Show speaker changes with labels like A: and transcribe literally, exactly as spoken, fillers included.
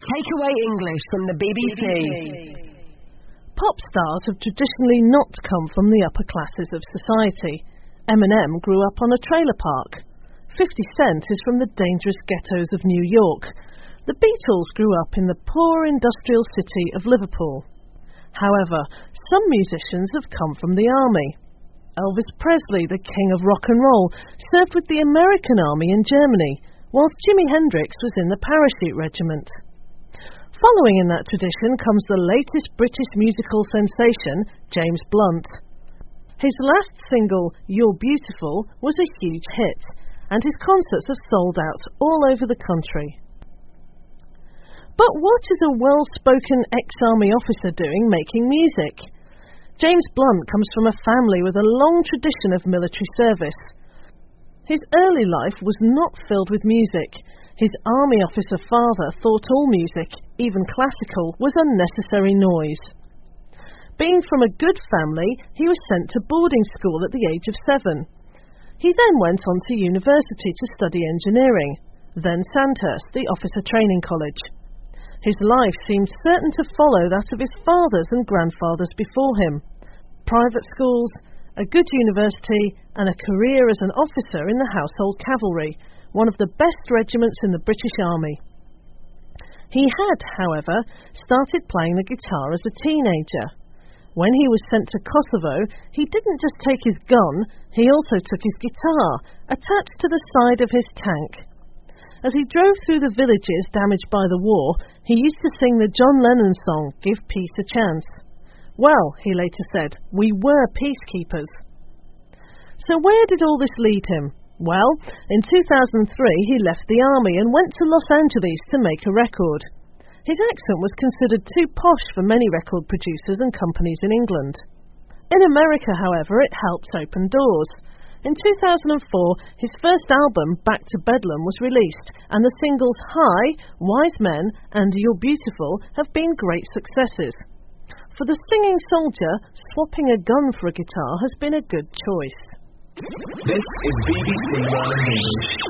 A: Takeaway English from the B B C.
B: Pop stars have traditionally not come from the upper classes of society. Eminem grew up on a trailer park. fifty Cent is from the dangerous ghettos of New York. The Beatles grew up in the poor industrial city of Liverpool. However, some musicians have come from the army. Elvis Presley, the king of rock and roll, served with the American Army in Germany, whilst Jimi Hendrix was in the Parachute Regiment. Following in that tradition comes the latest British musical sensation, James Blunt. His last single, You're Beautiful, was a huge hit, and his concerts have sold out all over the country. But what is a well-spoken ex-army officer doing making music? James Blunt comes from a family with a long tradition of military service. His early life was not filled with music. His army officer father thought all music, even classical, was unnecessary noise. Being from a good family, he was sent to boarding school at the age of seven. He then went on to university to study engineering, then Sandhurst, the officer training college. His life seemed certain to follow that of his fathers and grandfathers before him. Private schools, a good university, and a career as an officer in the Household Cavalry, one of the best regiments in the British Army. He had, however, started playing the guitar as a teenager. When he was sent to Kosovo, he didn't just take his gun, he also took his guitar, attached to the side of his tank. As he drove through the villages damaged by the war, he used to sing the John Lennon song, Give Peace a Chance. Well, he later said, we were peacekeepers. So where did all this lead him? Well, in two thousand three he left the army and went to Los Angeles to make a record. His accent was considered too posh for many record producers and companies in England. In America, however, it helped open doors. In two thousand four, his first album, Back to Bedlam, was released, and the singles Hi, Wise Men, and You're Beautiful have been great successes. For the singing soldier, swapping a gun for a guitar has been a good choice.
C: This is B B C One News.